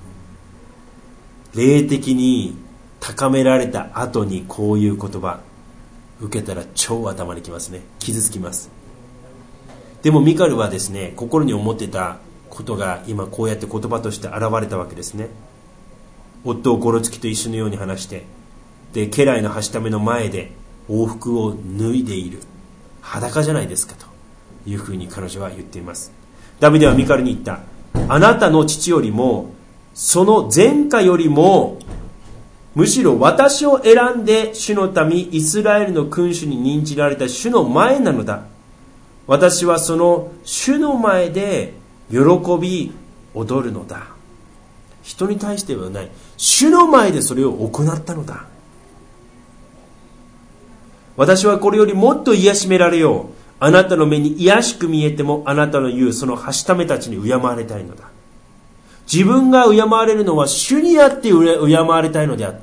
霊的に高められた後にこういう言葉受けたら超頭にきますね。傷つきます。でもミカルはですね、心に思ってたことが今こうやって言葉として現れたわけですね。夫をゴロつきと一緒のように話して、で家来のはしための前で往復を脱いでいる、裸じゃないですかというふうに彼女は言っています。ダビデはミカルに言った。あなたの父よりもその前科よりもむしろ私を選んで主の民イスラエルの君主に任じられた主の前なのだ。私はその主の前で喜び踊るのだ。人に対してはない、主の前でそれを行ったのだ。私はこれよりもっと癒しめられよう。あなたの目に癒しく見えても、あなたの言うそのはしためたちに敬われたいのだ。自分が敬われるのは主にあって敬われたいのであって、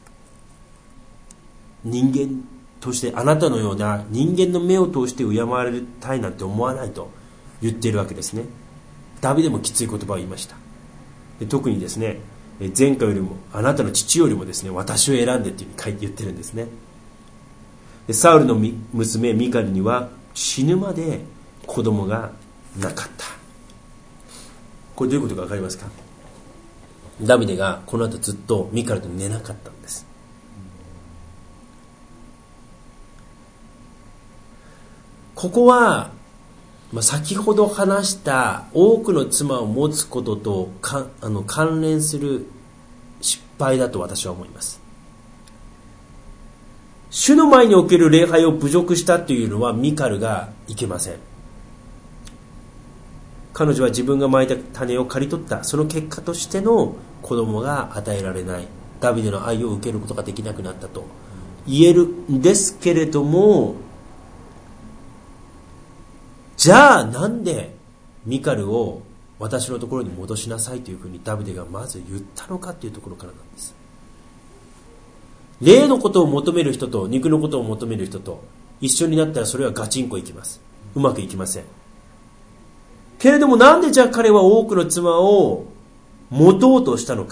人間としてあなたのような人間の目を通して敬われたいなんて思わないと言っているわけですね。ダビデもきつい言葉を言いました。で特にですね、前回よりもあなたの父よりもですね、私を選んでっていうふうに言ってるんですね。でサウルの娘ミカルには死ぬまで子供がなかった。これどういうことか分かりますか？ダビデがこの後ずっとミカルと寝なかったんです。ここは、先ほど話した多くの妻を持つことと関連する失敗だと私は思います。主の前における礼拝を侮辱したというのはミカルがいけません。彼女は自分が蒔いた種を刈り取った、その結果としての子供が与えられない、ダビデの愛を受けることができなくなったと言えるんですけれども、じゃあなんでミカルを私のところに戻しなさいというふうにダビデがまず言ったのかというところからなんです。霊のことを求める人と肉のことを求める人と一緒になったらそれはガチンコいきます。うまくいきません。けれどもなんでじゃあ彼は多くの妻を持とうとしたのか。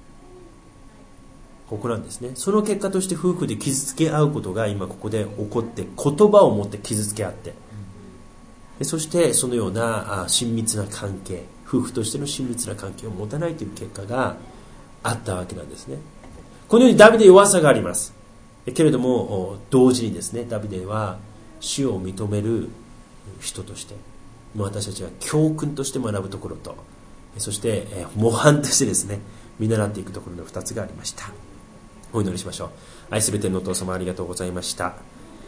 ここなんですね。その結果として夫婦で傷つけ合うことが今ここで起こって、言葉を持って傷つけ合って、そしてそのような親密な関係、夫婦としての親密な関係を持たないという結果があったわけなんですね。このようにダビデ弱さがあります。けれども同時にですね、ダビデは主を認める人として私たちは教訓として学ぶところと、そして模範としてですね見習っていくところの2つがありました。お祈りしましょう。愛する天のお父様、ありがとうございました。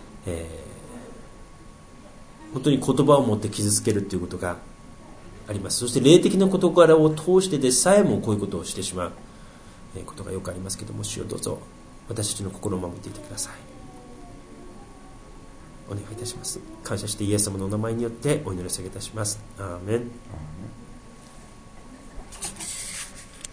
本当に言葉を持って傷つけるということがあります。そして霊的な事柄を通してでさえもこういうことをしてしまうことがよくありますけども、主よどうぞ私たちの心を守っていてください。お願いいたします。感謝してイエス様のお名前によってお祈りを捧げいたします。アーメン。